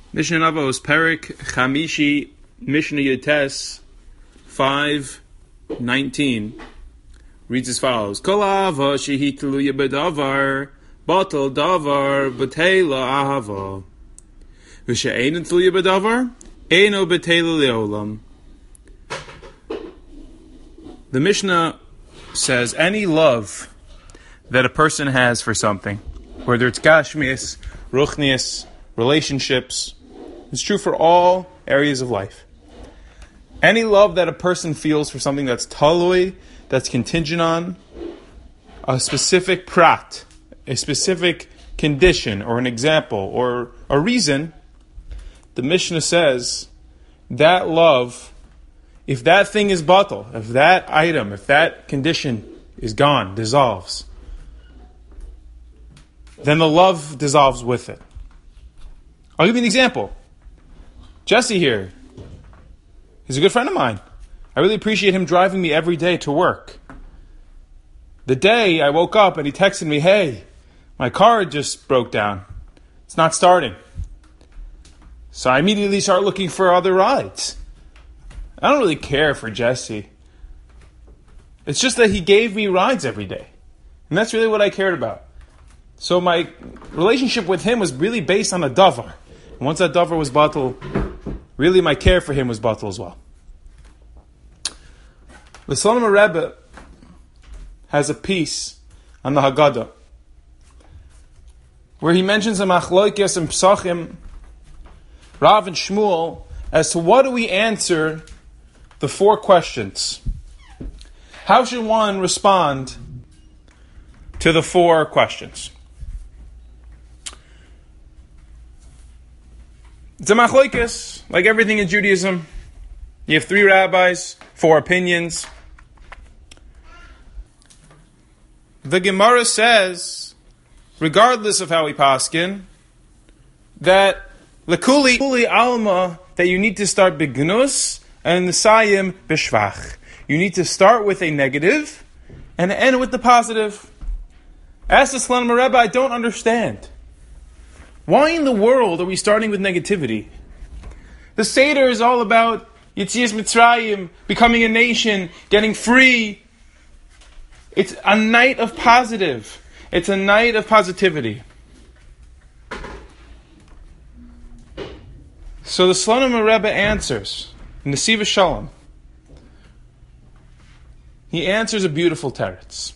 Mishnah Navos, Perik Chamishi, Mishnah Yotes 5:19 reads as follows: Kol ahava shehi tluya b'davar, batal davar b'teila ahava. V'she'ein tluya b'davar, eino b'teila le'olam. The Mishnah says any love that a person has for something, whether it's gashmias, ruchnias, relationships, it's true for all areas of life. Any love that a person feels for something that's talui, that's contingent on a specific prat, a specific condition or an example or a reason, the Mishnah says that love, if that thing is batal, if that item, if that condition is gone, dissolves, then the love dissolves with it. I'll give you an example. Jesse here, he's a good friend of mine. I really appreciate him driving me every day to work. The day I woke up and he texted me, hey, my car just broke down. It's not starting. So I immediately start looking for other rides. I don't really care for Jesse. It's just that he gave me rides every day. And that's really what I cared about. So my relationship with him was really based on a davar. And once that davar was batal, really my care for him was batal as well. The Slonim Rebbe has a piece on the Haggadah where he mentions a machloikes and psachim, Rav and Shmuel, as to what do we answer the four questions. How should one respond to the four questions? It's a machloikes, like everything in Judaism. You have three rabbis, four opinions. The Gemara says, regardless of how we paskin, that lekuli alma, that you need to start begnus and nesayim b'shvach. You need to start with a negative and end with the positive. Ask the Slonim Rebbe, I don't understand. Why in the world are we starting with negativity? The Seder is all about Yetzias Mitzrayim, becoming a nation, getting free. It's a night of positive. It's a night of positivity. So the Slonim Rebbe answers in the Siva Shalom. He answers a beautiful teretz.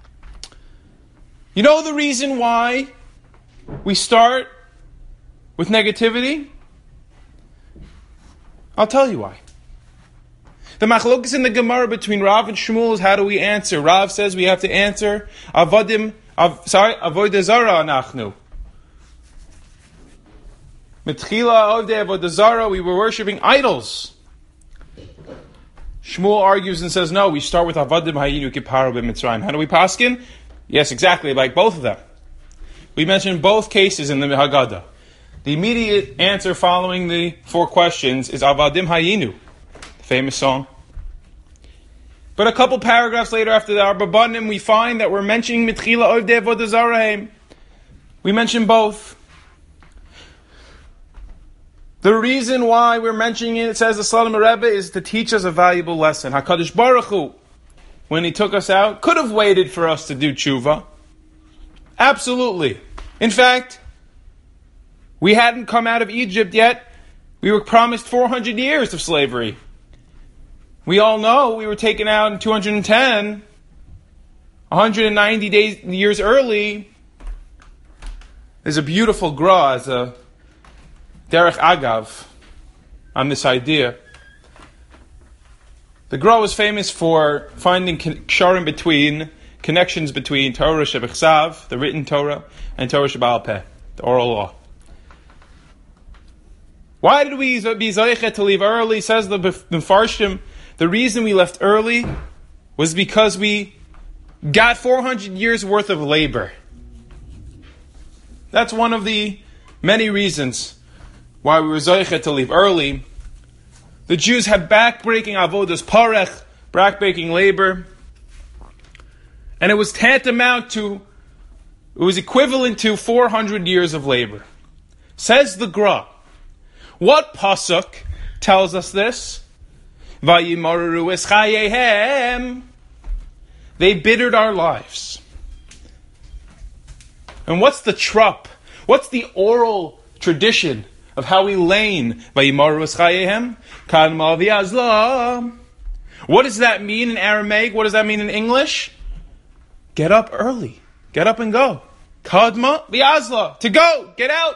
You know the reason why we start with negativity? I'll tell you why. The machlokas in the Gemara between Rav and Shmuel is how do we answer? Rav says we have to answer avodah zara anachnu. Mitchila avodah zara, we were worshipping idols. Shmuel argues and says no, we start with avadim hayinu kiparo b'mitzrayim. How do we paskin? Yes, exactly, like both of them. We mentioned both cases in the Haggadah. The immediate answer following the four questions is Avadim Hayinu, the famous song. But a couple paragraphs later after the Arbabanim, we find that we're mentioning Mitchila Ovdei Avodah Zarah. We mention both. The reason why we're mentioning it, says the Slonim Rebbe, is to teach us a valuable lesson. HaKadosh Baruch Hu, when He took us out, could have waited for us to do tshuva. Absolutely. In fact, we hadn't come out of Egypt yet. We were promised 400 years of slavery. We all know we were taken out in 210, 190 years early. There's a beautiful gra as a derech agav on this idea. The gra was famous for finding connections between Torah Shebechsav, the written Torah, and Torah Sheba'al Peh, the oral law. Why did we be zoichet to leave early? Says the Mefarshim, the reason we left early was because we got 400 years worth of labor. That's one of the many reasons why we were zoichet to leave early. The Jews had back-breaking avodas parech, back-breaking labor, and it was tantamount to, it was equivalent to 400 years of labor. Says the Gra, What pasuk tells us this? Vayimaru es chayehem. They bittered our lives. And what's the trup? What's the oral tradition of how we lane? Vayimaru es chayehem. Kadma v'azla. What does that mean in Aramaic? What does that mean in English? Get up early. Get up and go. Kadma v'azla. To go. Get out.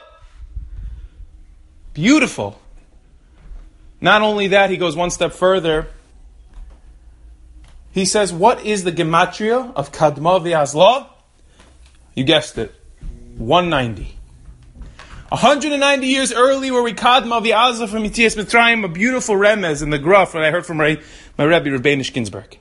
Beautiful. Not only that, he goes one step further. He says, what is the gematria of Kadma v'azla? You guessed it. 190. 190 years early were we Kadma v'azla from Yetzias Mitzrayim, a beautiful remez in the graph that I heard from my Rebbe, Rebbeinu Ginsburg.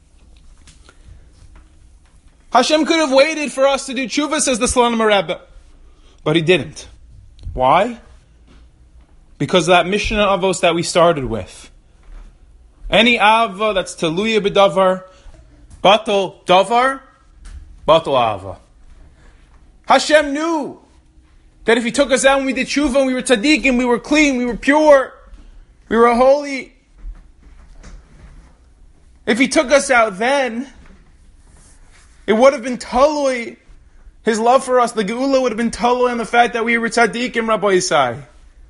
Hashem could have waited for us to do tshuva, says the Slonim Rebbe. But he didn't. Why? Because of that Mishnah Avos that we started with. Any Ava that's Teluya b'davar, Batal davar, Batal Ava. Hashem knew that if He took us out and we did tshuva and we were tzaddikim, we were clean, we were pure, we were holy. If He took us out then, it would have been talui. His love for us, the Geula, would have been talui on the fact that we were tzaddikim, Rabbi Yisai.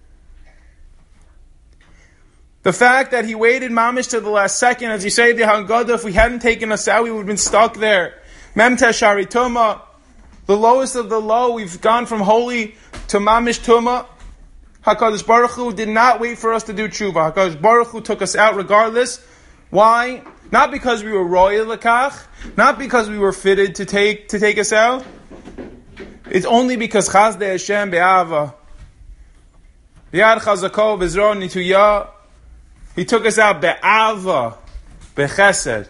The fact that He waited mamish to the last second, as you say, the Haggadah, if we hadn't taken us out, we would have been stuck there. Mem Teshari Tuma, the lowest of the low, we've gone from holy to mamish Tuma. HaKadosh Baruch Hu did not wait for us to do tshuva. HaKadosh Baruch Hu took us out regardless. Why? Not because we were royal lakach, not because we were fitted to take us out. It's only because Chazdei Hashem be'ava. Yad Chazako v'zro nituyah. He took us out be'ava, be'chesed.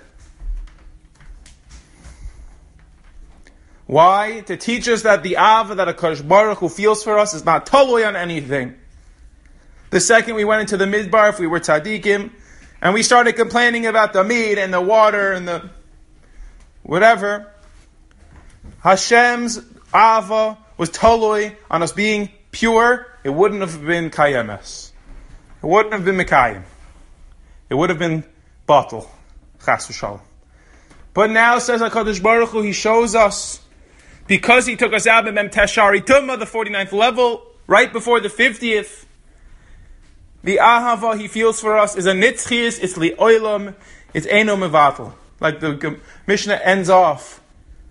Why? To teach us that the ava that HaKadosh Baruch Hu feels for us is not toloi on anything. The second we went into the midbar, if we were tzaddikim, and we started complaining about the meat and the water and the whatever, Hashem's ava was toloi on us being pure. It wouldn't have been kayemes. It wouldn't have been mekayim. It would have been batal, chas v'shalom. But now, says HaKadosh Baruch Hu, He shows us, because He took us out in Mem Teshari Tumah, the 49th level, right before the 50th, the ahava He feels for us is a nitzchias, it's li'olam, it's eino mevatel. Like the Mishnah ends off.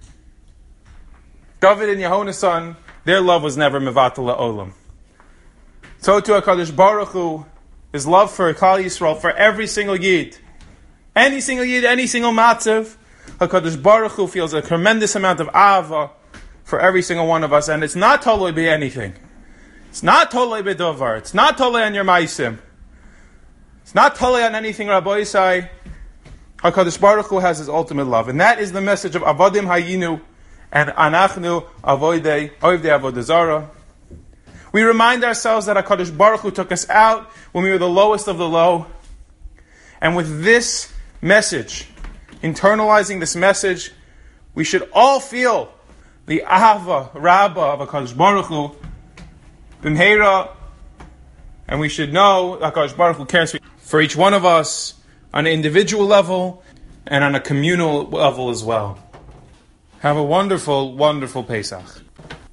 David and Yehona's son, their love was never mevatel la'olam. So to HaKadosh Baruch Hu, His love for Klal Yisrael, for every single yid, any single matzav, HaKadosh Baruch Hu feels a tremendous amount of ahava for every single one of us, and it's not toloi be anything. It's not toloi be dovar. It's not toloi on your maisim. It's not toloi on anything, Rabbi Yisai. HaKadosh Baruch Hu has His ultimate love, and that is the message of Avodim Hayinu and Anachnu Avoidei Avodah Zarah. We remind ourselves that HaKadosh Baruch Hu took us out when we were the lowest of the low. And with this message, internalizing this message, we should all feel the Ahava Rabbah of HaKadosh Baruch Hu, B'mheira, and we should know that HaKadosh Baruch Hu cares for each one of us on an individual level and on a communal level as well. Have a wonderful, wonderful Pesach.